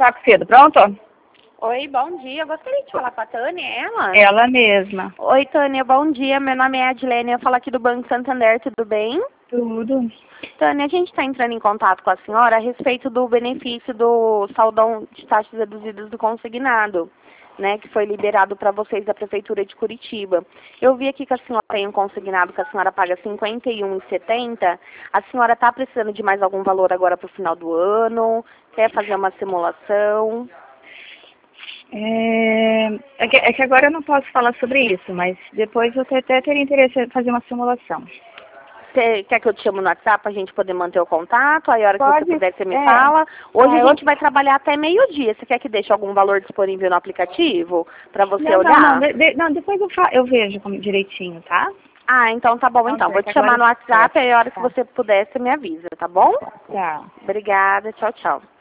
saco cedo, pronto? Oi, bom dia. Eu gostaria de falar com a Tânia, é ela? Ela mesma. Oi, Tânia, bom dia. Meu nome é Adilene, eu falo aqui do Banco Santander, tudo bem? Tudo. Tânia, a gente está entrando em contato com a senhora a respeito do benefício do saldão de taxas reduzidas do consignado, né, que foi liberado para vocês da Prefeitura de Curitiba. Eu vi aqui que a senhora tem um consignado que a senhora paga R$ 51,70. A senhora está precisando de mais algum valor agora para o final do ano? Quer fazer uma simulação? É que agora eu não posso falar sobre isso, mas depois eu até teria interesse em fazer uma simulação. Você quer que eu te chame no WhatsApp para a gente poder manter o contato? Aí a hora que Pode, você puder, você me é. fala. Hoje a eu- gente vai trabalhar até meio-dia. Você quer que deixe algum valor disponível no aplicativo para você Não, olhar? não, depois eu vejo direitinho, tá? Ah, então tá bom Não, então. Vou certo, te chamar agora no WhatsApp, aí a hora que tá. você puder, você me avisa, tá bom? Tá. Obrigada, tchau, tchau.